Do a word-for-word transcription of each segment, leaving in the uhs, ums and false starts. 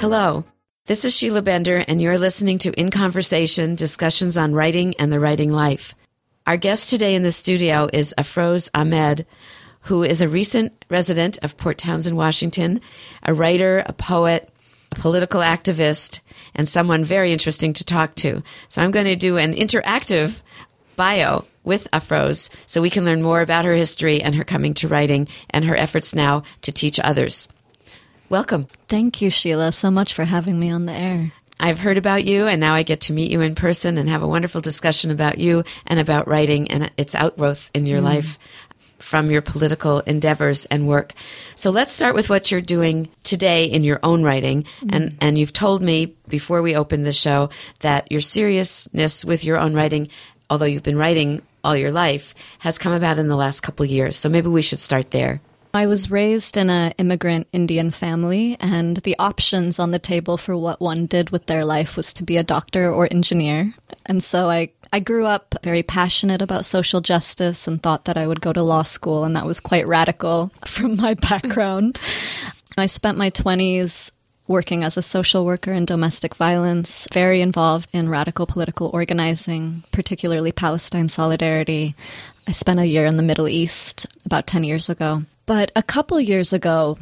Hello, this is Sheila Bender, and you're listening to In Conversation, discussions on writing and the writing life. Our guest today in the studio is Afroz Ahmed, who is a recent resident of Port Townsend, Washington, a writer, a poet, a political activist, and someone very interesting to talk to. So I'm going to do an interactive bio with Afroz so we can learn more about her history and her coming to writing and her efforts now to teach others. Welcome. Thank you, Sheila, so much for having me on the air. I've heard about you, and now I get to meet you in person and have a wonderful discussion about you and about writing and its outgrowth in your mm. life from your political endeavors and work. So let's start with what you're doing today in your own writing. Mm. And, and you've told me before we opened the show that your seriousness with your own writing, although you've been writing all your life, has come about in the last couple of years. So maybe we should start there. I was raised in an immigrant Indian family, and the options on the table for what one did with their life was to be a doctor or engineer. And so I, I grew up very passionate about social justice and thought that I would go to law school, and that was quite radical from my background. I spent my twenties working as a social worker in domestic violence, very involved in radical political organizing, particularly Palestine Solidarity. I spent a year in the Middle East about ten years ago. But a couple years ago,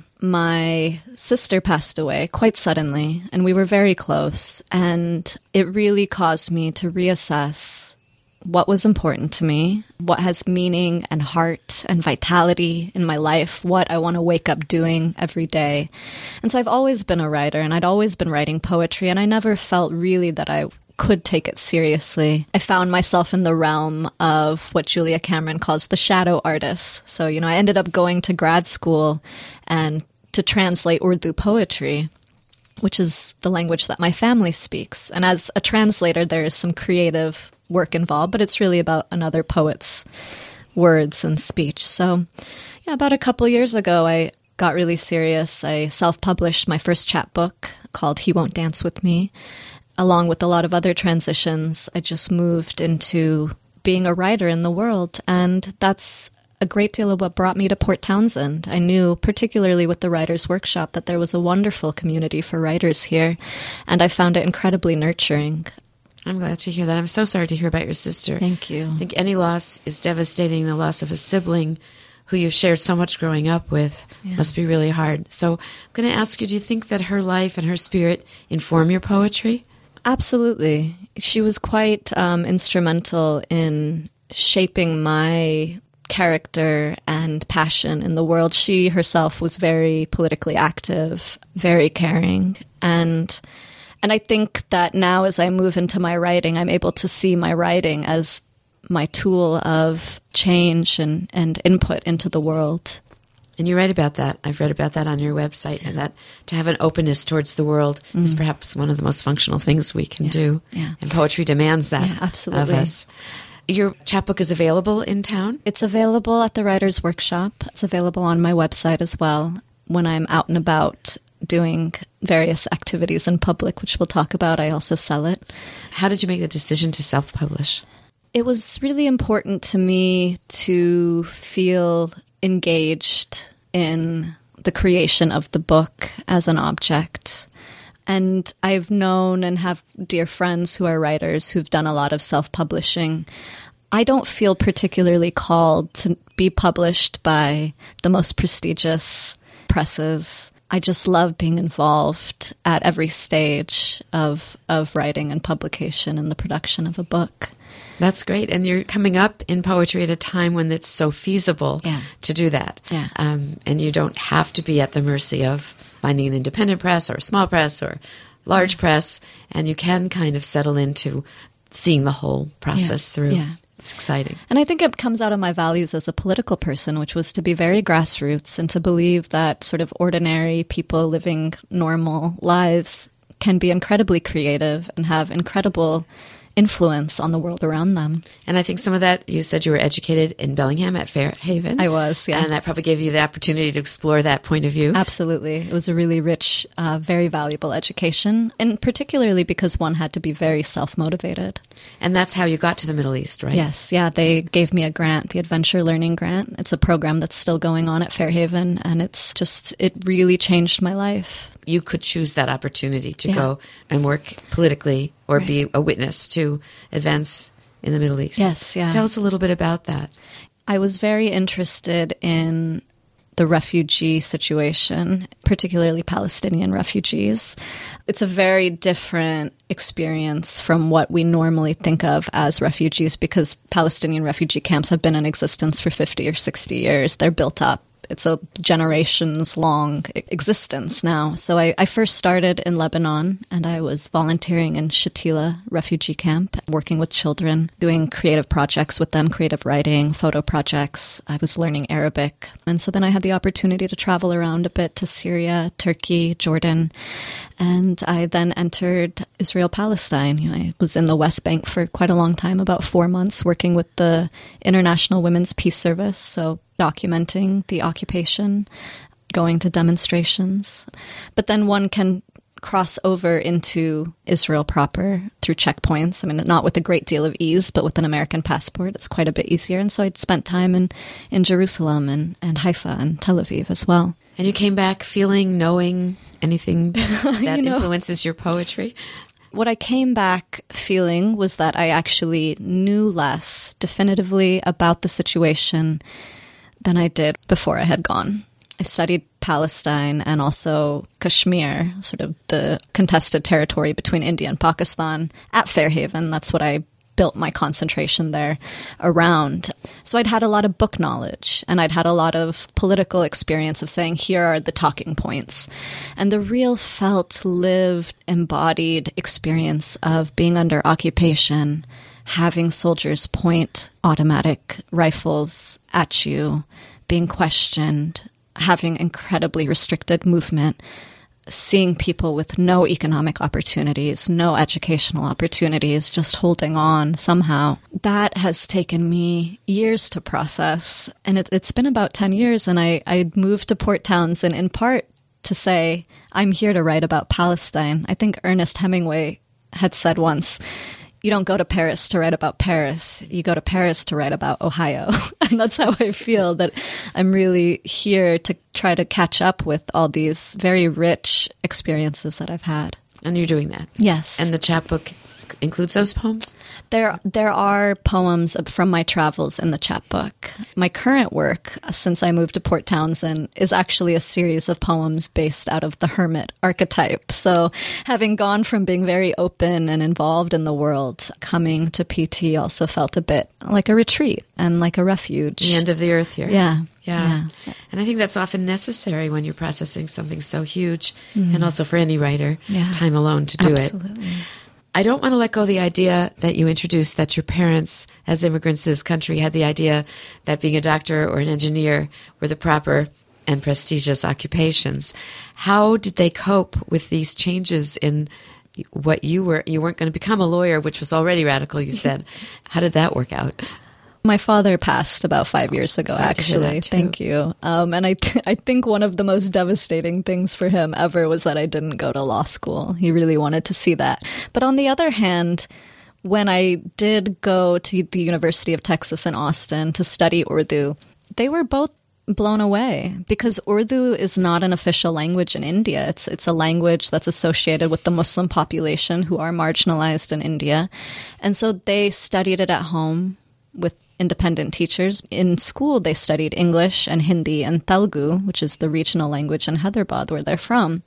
my sister passed away quite suddenly, and we were very close. And it really caused me to reassess what was important to me, what has meaning and heart and vitality in my life, what I want to wake up doing every day. And so I've always been a writer, and I'd always been writing poetry, and I never felt really that I could take it seriously. I found myself in the realm of what Julia Cameron calls the shadow artist. So, you know, I ended up going to grad school and to translate Urdu poetry, which is the language that my family speaks. And as a translator, there is some creative work involved, but it's really about another poet's words and speech. So, yeah, about a couple years ago, I got really serious. I self-published my first chapbook called He Won't Dance With Me. Along with a lot of other transitions, I just moved into being a writer in the world. And that's a great deal of what brought me to Port Townsend. I knew, particularly with the Writers' Workshop, that there was a wonderful community for writers here. And I found it incredibly nurturing. I'm glad to hear that. I'm so sorry to hear about your sister. Thank you. I think any loss is devastating. The loss of a sibling who you've shared so much growing up with yeah. must be really hard. So I'm going to ask you, do you think that her life and her spirit inform your poetry? Absolutely. She was quite um, instrumental in shaping my character and passion in the world. She herself was very politically active, very caring. And and I think that now as I move into my writing, I'm able to see my writing as my tool of change and, and input into the world. And you write about that. I've read about that on your website, and that to have an openness towards the world mm. is perhaps one of the most functional things we can yeah. do. Yeah. And poetry demands that yeah, absolutely. of us. Your chapbook is available in town? It's available at the Writers' Workshop. It's available on my website as well when I'm out and about doing various activities in public, which we'll talk about. I also sell it. How did you make the decision to self-publish? It was really important to me to feel engaged in the creation of the book as an object. And I've known and have dear friends who are writers who've done a lot of self-publishing. I don't feel particularly called to be published by the most prestigious presses. I just love being involved at every stage of of writing and publication and the production of a book. That's great. And you're coming up in poetry at a time when it's so feasible yeah. to do that. Yeah. Um, and you don't have to be at the mercy of finding an independent press or a small press or large yeah. press. And you can kind of settle into seeing the whole process yeah. through. Yeah. It's exciting. And I think it comes out of my values as a political person, which was to be very grassroots and to believe that sort of ordinary people living normal lives can be incredibly creative and have incredible influence on the world around them. And I think some of that, you said you were educated in Bellingham at Fairhaven. I was, yeah. And that probably gave you the opportunity to explore that point of view. Absolutely. It was a really rich, uh, very valuable education, and particularly because one had to be very self-motivated. And that's how you got to the Middle East, right? Yes, yeah. They gave me a grant, the Adventure Learning Grant. It's a program that's still going on at Fairhaven, and it's just, it really changed my life. You could choose that opportunity to Yeah. go and work politically or Right. be a witness to events in the Middle East. Yes, yeah. So tell us a little bit about that. I was very interested in the refugee situation, particularly Palestinian refugees. It's a very different experience from what we normally think of as refugees, because Palestinian refugee camps have been in existence for fifty or sixty years. They're built up. It's a generations-long existence now. So I, I first started in Lebanon, and I was volunteering in Shatila refugee camp, working with children, doing creative projects with them, creative writing, photo projects. I was learning Arabic. And so then I had the opportunity to travel around a bit to Syria, Turkey, Jordan. And I then entered Israel-Palestine. You know, I was in the West Bank for quite a long time, about four months, working with the International Women's Peace Service, so documenting the occupation, going to demonstrations. But then one can cross over into Israel proper through checkpoints. I mean, not with a great deal of ease, but with an American passport, it's quite a bit easier. And so I'd spent time in, in Jerusalem and, and Haifa and Tel Aviv as well. And you came back feeling, knowing anything that You know, influences your poetry? what I came back feeling was that I actually knew less definitively about the situation than I did before I had gone. I studied Palestine and also Kashmir, sort of the contested territory between India and Pakistan, at Fairhaven. That's what I built my concentration there around. So I'd had a lot of book knowledge, and I'd had a lot of political experience of saying, here are the talking points. And the real felt, lived, embodied experience of being under occupation, having soldiers point automatic rifles at you, being questioned, having incredibly restricted movement, seeing people with no economic opportunities, no educational opportunities, just holding on somehow. That has taken me years to process. And it, it's been about ten years, and I, I moved to Port Townsend in part to say, I'm here to write about Palestine. I think Ernest Hemingway had said once, you don't go to Paris to write about Paris. You go to Paris to write about Ohio. And that's how I feel, that I'm really here to try to catch up with all these very rich experiences that I've had. And you're doing that? Yes. And the chapbook includes those poems? There there are poems from my travels in the chapbook. My current work, since I moved to Port Townsend, is actually a series of poems based out of the hermit archetype. So having gone from being very open and involved in the world, coming to P T also felt a bit like a retreat and like a refuge. The end of the earth here. Yeah. Yeah. Yeah. And I think that's often necessary when you're processing something so huge, mm. and also for any writer, yeah. time alone to do Absolutely. it. Absolutely. I don't want to let go the idea that you introduced, that your parents, as immigrants to this country, had the idea that being a doctor or an engineer were the proper and prestigious occupations. How did they cope with these changes in what you were? You weren't going to become a lawyer, which was already radical, you said. How did that work out? My father passed about five years ago, Sorry actually. Thank you. Um, and I, th- I think one of the most devastating things for him ever was that I didn't go to law school. He really wanted to see that. But on the other hand, when I did go to the University of Texas in Austin to study Urdu, they were both blown away, because Urdu is not an official language in India. It's it's a language that's associated with the Muslim population who are marginalized in India. And so they studied it at home with independent teachers. In school, they studied English and Hindi and Telugu, which is the regional language in Hyderabad, where they're from.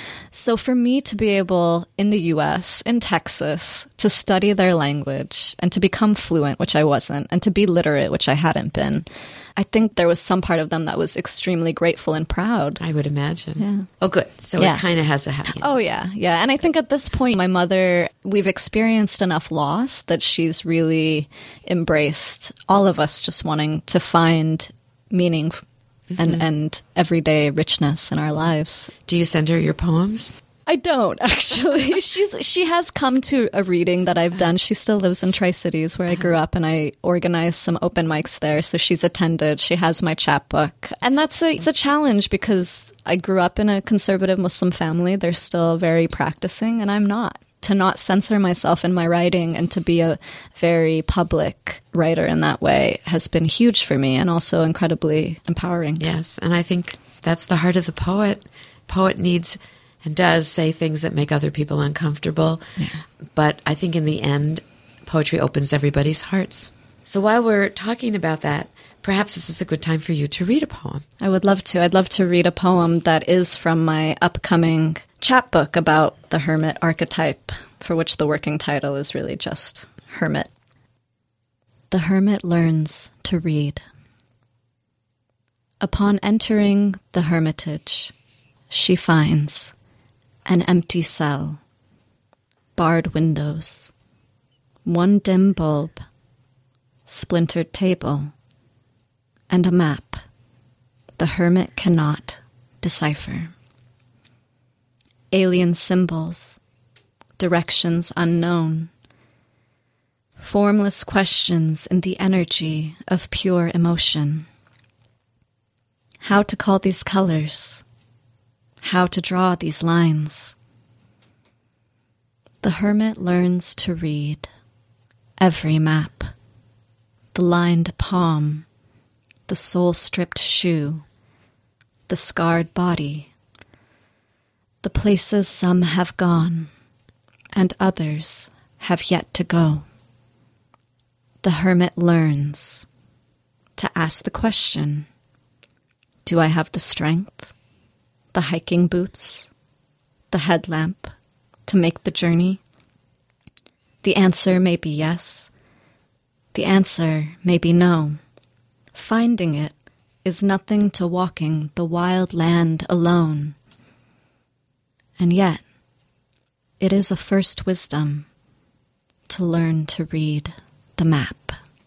So for me to be able, in the U S, in Texas, to study their language and to become fluent, which I wasn't, and to be literate, which I hadn't been, I think there was some part of them that was extremely grateful and proud. I would imagine. Yeah. Oh, good. So Yeah. it kind of has a happy ending. Oh, yeah, yeah. And I think at this point, my mother, we've experienced enough loss that she's really embraced all of us just wanting to find meaning and, Mhm. and everyday richness in our lives. Do you send her your poems? I don't, actually. She's She has come to a reading that I've done. She still lives in Tri-Cities, where I grew up, and I organized some open mics there. So she's attended. She has my chapbook. And that's a, it's a challenge because I grew up in a conservative Muslim family. They're still very practicing, and I'm not. To not censor myself in my writing and to be a very public writer in that way has been huge for me and also incredibly empowering. Yes, and I think that's the heart of the poet. Poet needs and does say things that make other people uncomfortable. Yeah. But I think in the end, poetry opens everybody's hearts. So while we're talking about that, perhaps this is a good time for you to read a poem. I would love to. I'd love to read a poem that is from my upcoming chapbook about the hermit archetype, for which the working title is really just Hermit. The hermit learns to read. Upon entering the hermitage, she finds an empty cell, barred windows, one dim bulb, splintered table, and a map the hermit cannot decipher. Alien symbols, directions unknown, formless questions in the energy of pure emotion. How to call these colors? How to draw these lines? The hermit learns to read every map, the lined palm, the soul-stripped shoe, the scarred body, the places some have gone and others have yet to go. The hermit learns to ask the question, do I have the strength, the hiking boots, the headlamp to make the journey? The answer may be yes. The answer may be no. Finding it is nothing to walking the wild land alone. And yet, it is a first wisdom to learn to read the map.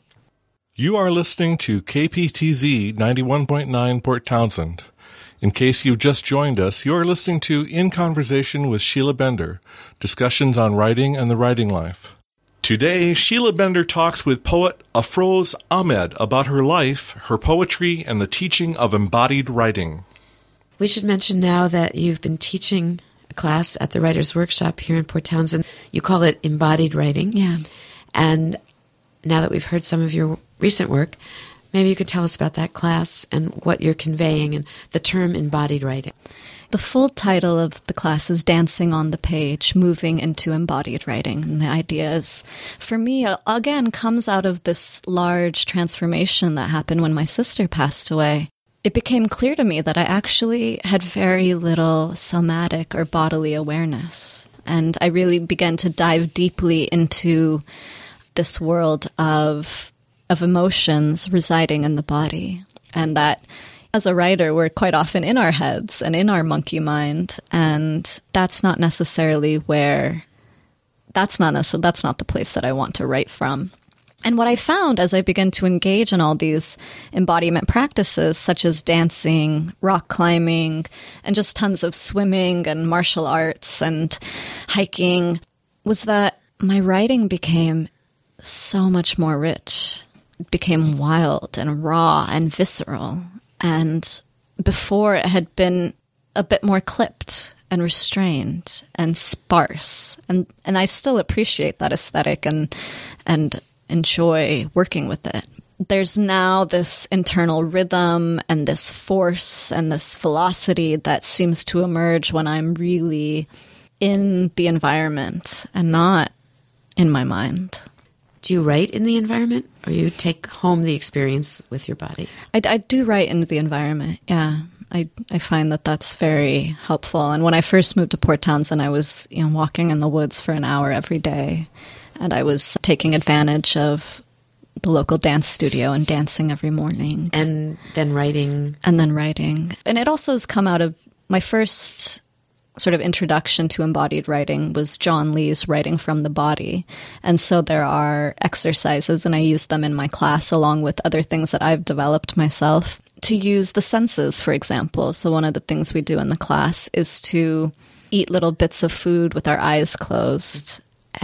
You are listening to K P T Z ninety-one point nine Port Townsend. In case you've just joined us, you are listening to In Conversation with Sheila Bender, discussions on writing and the writing life. Today, Sheila Bender talks with poet Afroz Ahmed about her life, her poetry, and the teaching of embodied writing. We should mention now that you've been teaching a class at the Writers' Workshop here in Port Townsend. You call it embodied writing. Yeah. And now that we've heard some of your recent work, maybe you could tell us about that class and what you're conveying and the term embodied writing. The full title of the class is Dancing on the Page, Moving into Embodied Writing. And the idea is, for me, again, comes out of this large transformation that happened when my sister passed away. It became clear to me that I actually had very little somatic or bodily awareness. And I really began to dive deeply into this world of of emotions residing in the body. And that as a writer, we're quite often in our heads and in our monkey mind. And that's not necessarily where, that's not necessarily, that's not the place that I want to write from. And what I found as I began to engage in all these embodiment practices, such as dancing, rock climbing, and just tons of swimming and martial arts and hiking, was that my writing became so much more rich. It became wild and raw and visceral. And before, it had been a bit more clipped and restrained and sparse. And and I still appreciate that aesthetic and and enjoy working with it. There's now this internal rhythm and this force and this velocity that seems to emerge when I'm really in the environment and not in my mind. Do you write in the environment, or you take home the experience with your body? I, I do write in the environment, yeah. I, I find that that's very helpful. And when I first moved to Port Townsend, I was you know walking in the woods for an hour every day. And I was taking advantage of the local dance studio and dancing every morning. And then writing. And then writing. And it also has come out of my first sort of introduction to embodied writing was John Lee's Writing from the Body. And so there are exercises, and I use them in my class along with other things that I've developed myself, to use the senses, for example. So one of the things we do in the class is to eat little bits of food with our eyes closed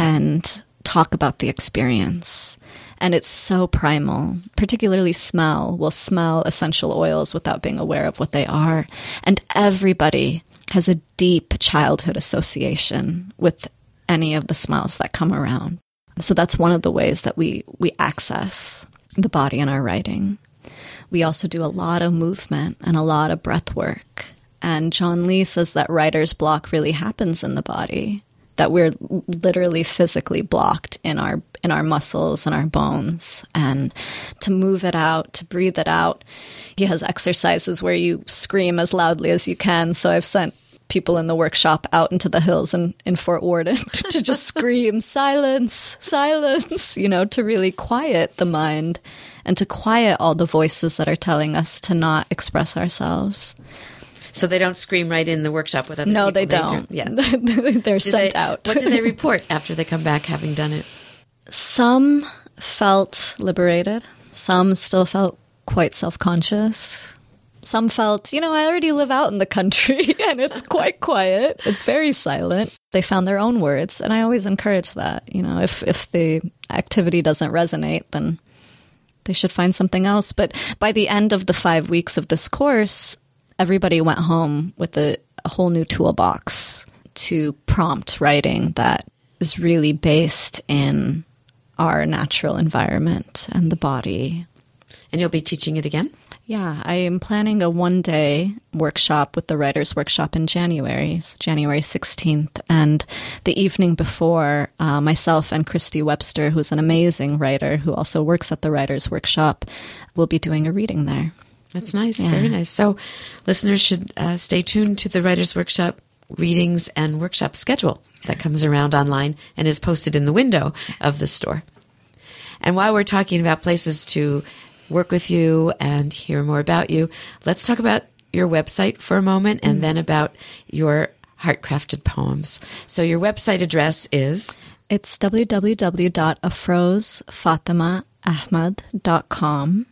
and talk about the experience. And it's so primal, particularly smell. We'll smell essential oils without being aware of what they are. And everybody has a deep childhood association with any of the smells that come around. So that's one of the ways that we, we access the body in our writing. We also do a lot of movement and a lot of breath work. And John Lee says that writer's block really happens in the body, that we're literally physically blocked in our in our muscles and our bones. And to move it out, to breathe it out, he has exercises where you scream as loudly as you can. So I've sent people in the workshop out into the hills in, in Fort Worden to just scream, silence, silence, you know, to really quiet the mind and to quiet all the voices that are telling us to not express ourselves. So they don't scream right in the workshop with other no, people? They don't. They do, yeah. They're do sent they, out. What do they report after they come back having done it? Some felt liberated. Some still felt quite self-conscious. Some felt, you know, I already live out in the country and it's quite quiet. It's very silent. They found their own words. And I always encourage that. You know, if, if the activity doesn't resonate, then they should find something else. But by the end of the five weeks of this course, everybody went home with a, a whole new toolbox to prompt writing that is really based in our natural environment and the body. And you'll be teaching it again? Yeah, I am planning a one-day workshop with the Writers' Workshop in January, January sixteenth. And the evening before, uh, myself and Christy Webster, who's an amazing writer who also works at the Writers' Workshop, will be doing a reading there. That's nice. Yeah. Very nice. So listeners should uh, stay tuned to the Writers' Workshop readings and workshop schedule that comes around online and is posted in the window of the store. And while we're talking about places to work with you and hear more about you, let's talk about your website for a moment and mm-hmm. then about your heart-crafted poems. So your website address is? It's w w w dot afroz fatima ahmad dot com.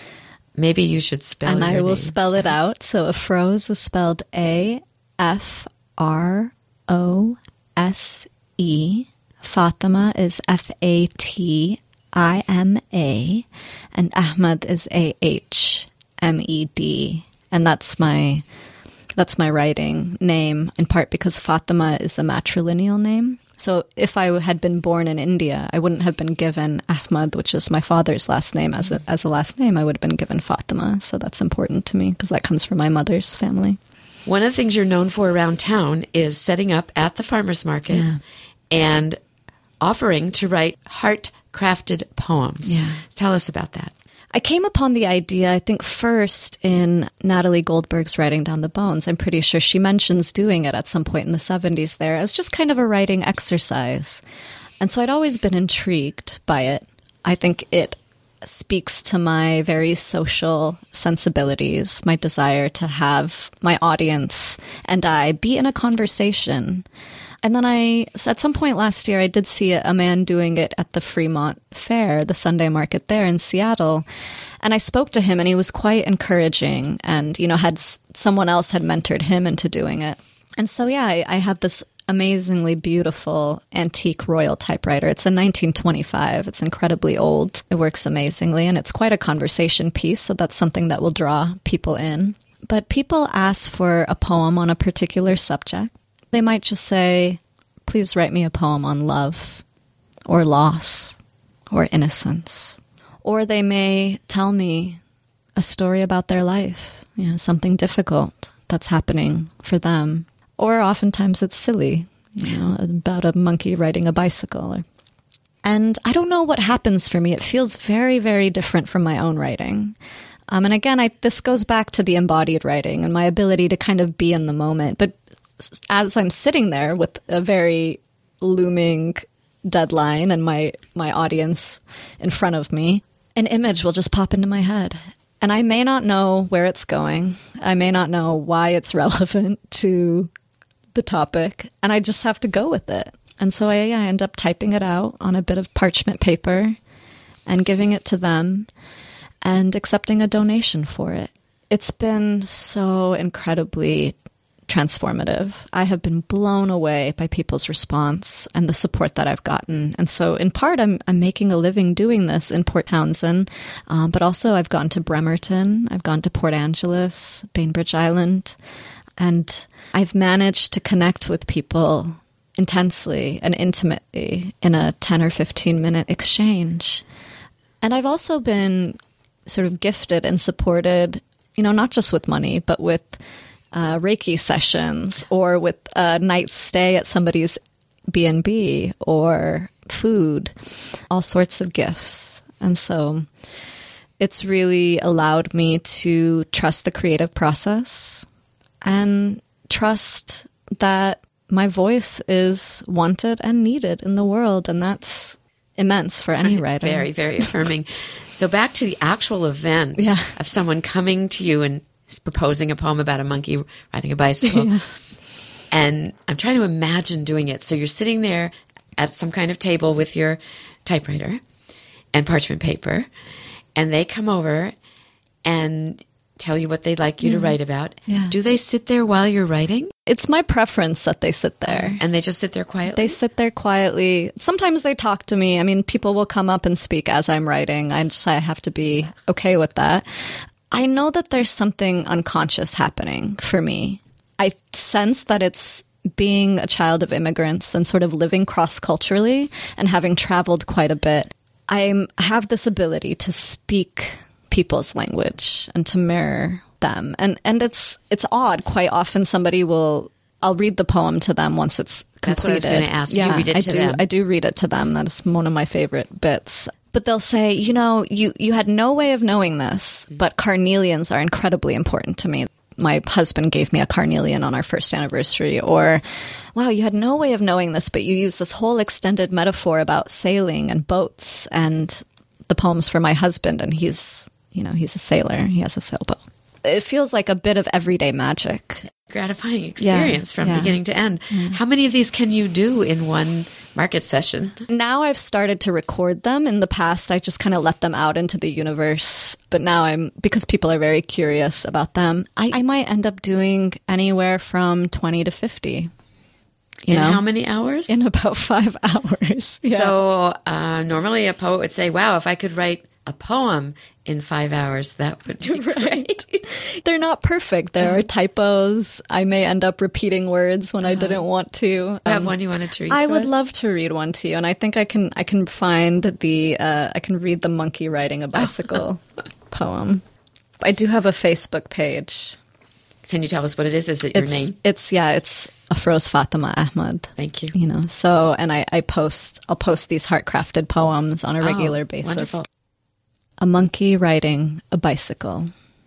Maybe you should spell it. And I your will name. spell it out. So Afroz is spelled A F R O S E. Fatima is F A T I M A. And Ahmad is A H M E D. And that's my that's my writing name, in part because Fatima is a matrilineal name. So if I had been born in India, I wouldn't have been given Ahmad, which is my father's last name, as a, as a last name. I would have been given Fatima. So that's important to me because that comes from my mother's family. One of the things you're known for around town is setting up at the farmer's market yeah. and offering to write heart-crafted poems. Yeah. Tell us about that. I came upon the idea, I think, first in Natalie Goldberg's Writing Down the Bones. I'm pretty sure she mentions doing it at some point in the seventies there as just kind of a writing exercise. And so I'd always been intrigued by it. I think it speaks to my very social sensibilities, my desire to have my audience and I be in a conversation. And then I, at some point last year, I did see a man doing it at the Fremont Fair, the Sunday market there in Seattle. And I spoke to him and he was quite encouraging and, you know, had someone else had mentored him into doing it. And so, yeah, I, I have this amazingly beautiful antique Royal typewriter. It's a nineteen twenty-five. It's incredibly old. It works amazingly and it's quite a conversation piece. So that's something that will draw people in. But people ask for a poem on a particular subject. They might just say, please write me a poem on love or loss or innocence. Or they may tell me a story about their life, you know, something difficult that's happening for them. Or oftentimes it's silly, you know, about a monkey riding a bicycle. And I don't know what happens for me. It feels very, very different from my own writing. Um, and again, I, this goes back to the embodied writing and my ability to kind of be in the moment. But as I'm sitting there with a very looming deadline and my, my audience in front of me, an image will just pop into my head. And I may not know where it's going. I may not know why it's relevant to the topic. And I just have to go with it. And so I, I end up typing it out on a bit of parchment paper and giving it to them and accepting a donation for it. It's been so incredibly transformative. I have been blown away by people's response and the support that I've gotten. And so in part, I'm, I'm making a living doing this in Port Townsend, um, but also I've gone to Bremerton, I've gone to Port Angeles, Bainbridge Island, and I've managed to connect with people intensely and intimately in a ten or fifteen minute exchange. And I've also been sort of gifted and supported, you know, not just with money, but with uh, Reiki sessions or with a night's stay at somebody's B and B or food, all sorts of gifts. And so it's really allowed me to trust the creative process and trust that my voice is wanted and needed in the world. And that's immense for any writer. Very, very affirming. So back to the actual event yeah. of someone coming to you and proposing a poem about a monkey riding a bicycle. yeah. And I'm trying to imagine doing it. So you're sitting there at some kind of table with your typewriter and parchment paper, and they come over and tell you what they'd like you yeah. to write about. Yeah. Do they sit there while you're writing? It's my preference that they sit there. And they just sit there quietly? They sit there quietly. Sometimes they talk to me. I mean, people will come up and speak as I'm writing. I just I have to be okay with that. I know that there's something unconscious happening for me. I sense that it's being a child of immigrants and sort of living cross-culturally and having traveled quite a bit. I have this ability to speak people's language and to mirror them. And and it's it's odd. Quite often somebody will, I'll read the poem to them once it's completed. That's what I was going to ask. Yeah, you read it I to do, them. I do read it to them. That is one of my favorite bits. But they'll say, you know, you, you had no way of knowing this, but carnelians are incredibly important to me. My husband gave me a carnelian on our first anniversary. Or, wow, you had no way of knowing this, but you used this whole extended metaphor about sailing and boats. And the poem's for my husband, and he's, you know, he's a sailor. He has a sailboat. It feels like a bit of everyday magic. Gratifying experience yeah, from yeah. beginning to end. Yeah. How many of these can you do in one market session? Now I've started to record them. In the past, I just kind of let them out into the universe. But now I'm, because people are very curious about them, I, I might end up doing anywhere from twenty to fifty. You in know? how many hours? In about five hours. Yeah. So uh, normally a poet would say, wow, if I could write a poem in five hours, that would be great. They're not perfect. There are typos. I may end up repeating words when uh, I didn't want to. You have um, one you wanted to read I to would us? love to read one to you, and I think I can I can find the, uh, I can read the monkey riding a bicycle poem. I do have a Facebook page. Can you tell us what it is? Is it your it's, name? It's, yeah, it's Afroz Fatima Ahmad. Thank you. You know, so, and I, I post, I'll post these heart-crafted poems on a regular oh, basis. Wonderful. A monkey riding a bicycle.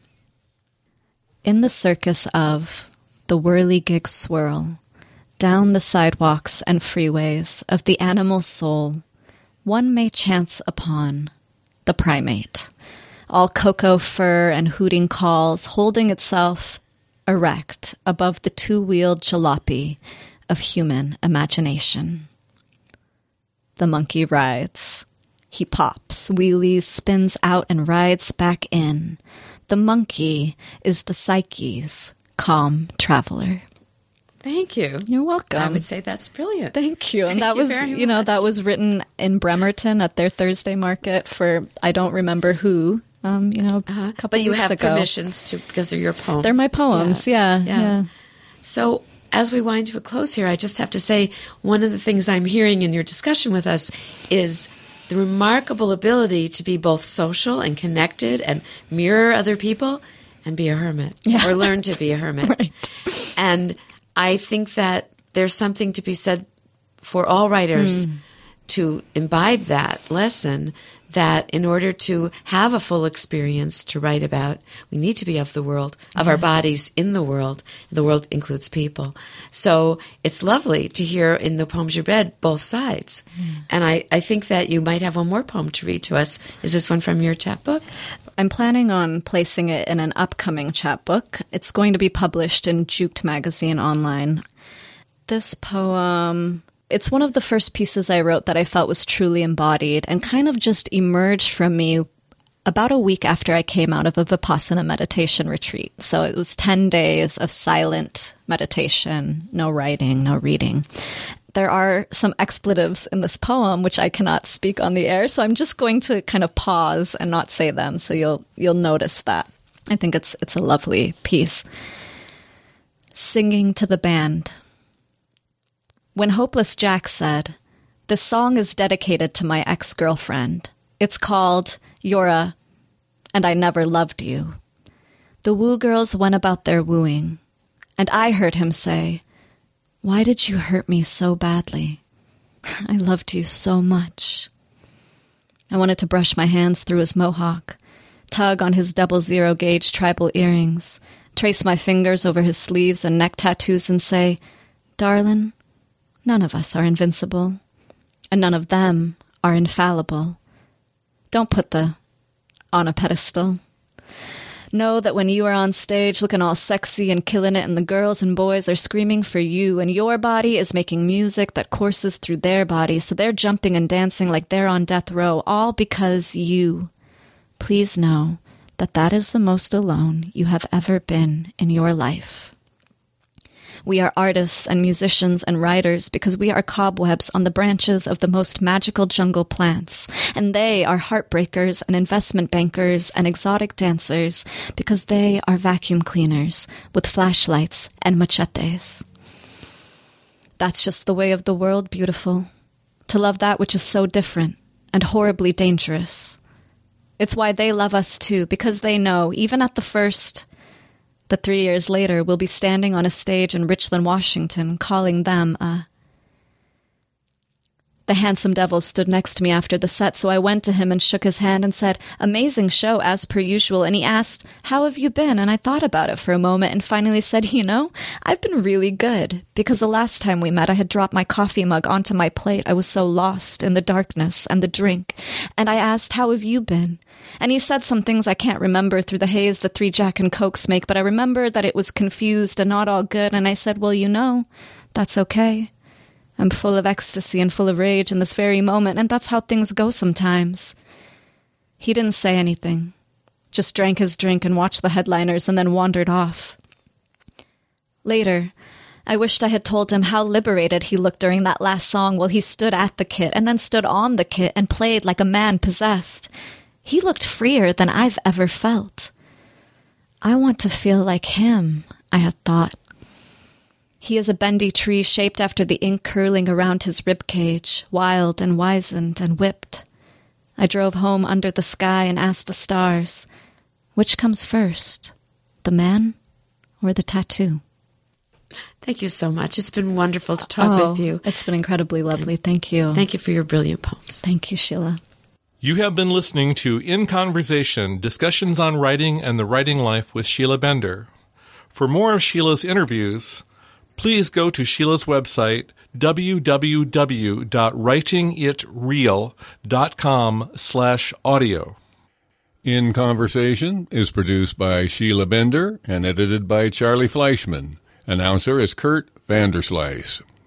In the circus of the whirligig swirl, down the sidewalks and freeways of the animal soul, one may chance upon the primate, all cocoa fur and hooting calls, holding itself erect above the two-wheeled jalopy of human imagination. The monkey rides. He pops, wheelies, spins out, and rides back in. The monkey is the psyche's calm traveler. Thank you. You're welcome. I would say that's brilliant. Thank you. And Thank that you was, very you know, much. that was written in Bremerton at their Thursday market for, I don't remember who, um, you know, uh-huh. a couple But you weeks have ago. permissions to, because they're your poems. They're my poems. Yeah. Yeah. Yeah. yeah. So as we wind to a close here, I just have to say one of the things I'm hearing in your discussion with us is the remarkable ability to be both social and connected and mirror other people and be a hermit Yeah. or learn to be a hermit. Right. And I think that there's something to be said for all writers mm. to imbibe that lesson, that in order to have a full experience to write about, we need to be of the world, of yeah. our bodies in the world. The world includes people. So it's lovely to hear in the poems you read both sides. Mm. And I, I think that you might have one more poem to read to us. Is this one from your chapbook? I'm planning on placing it in an upcoming chapbook. It's going to be published in Juked magazine online. This poem... It's one of the first pieces I wrote that I felt was truly embodied and kind of just emerged from me about a week after I came out of a Vipassana meditation retreat. So it was ten days of silent meditation, no writing, no reading. There are some expletives in this poem which I cannot speak on the air, so I'm just going to kind of pause and not say them, so you'll you'll notice that. I think it's it's a lovely piece. Singing to the band. When Hopeless Jack said, "This song is dedicated to my ex-girlfriend. It's called You're a, and I Never Loved You." The woo girls went about their wooing, and I heard him say, "Why did you hurt me so badly? I loved you so much." I wanted to brush my hands through his mohawk, tug on his double zero gauge tribal earrings, trace my fingers over his sleeves and neck tattoos and say, "Darlin', none of us are invincible, and none of them are infallible. Don't put the on a pedestal. Know that when you are on stage looking all sexy and killing it and the girls and boys are screaming for you and your body is making music that courses through their body, so they're jumping and dancing like they're on death row, all because you. Please know that that is the most alone you have ever been in your life. We are artists and musicians and writers because we are cobwebs on the branches of the most magical jungle plants, and they are heartbreakers and investment bankers and exotic dancers because they are vacuum cleaners with flashlights and machetes. That's just the way of the world, beautiful. To love that which is so different and horribly dangerous. It's why they love us too, because they know, even at the first, that three years later we'll be standing on a stage in Richland, Washington, calling them a... The handsome devil stood next to me after the set, so I went to him and shook his hand and said, "Amazing show, as per usual." And he asked, "How have you been?" And I thought about it for a moment and finally said, "You know, I've been really good, because the last time we met I had dropped my coffee mug onto my plate. I was so lost in the darkness and the drink. And I asked, 'How have you been?' And he said some things I can't remember through the haze the three Jack and Cokes make, but I remember that it was confused and not all good. And I said, 'Well, you know, that's okay. I'm full of ecstasy and full of rage in this very moment, and that's how things go sometimes.' He didn't say anything, just drank his drink and watched the headliners and then wandered off. Later, I wished I had told him how liberated he looked during that last song while he stood at the kit and then stood on the kit and played like a man possessed. He looked freer than I've ever felt. I want to feel like him, I had thought. He is a bendy tree shaped after the ink curling around his rib cage, wild and wizened and whipped. I drove home under the sky and asked the stars, which comes first, the man or the tattoo? Thank you so much. It's been wonderful to talk oh, with you. It's been incredibly lovely. Thank you. Thank you for your brilliant poems. Thank you, Sheila. You have been listening to In Conversation, Discussions on Writing and the Writing Life with Sheila Bender. For more of Sheila's interviews, please go to Sheila's website, w w w dot writing it real dot com slash audio. In Conversation is produced by Sheila Bender and edited by Charlie Fleischman. Announcer is Kurt Vanderslice.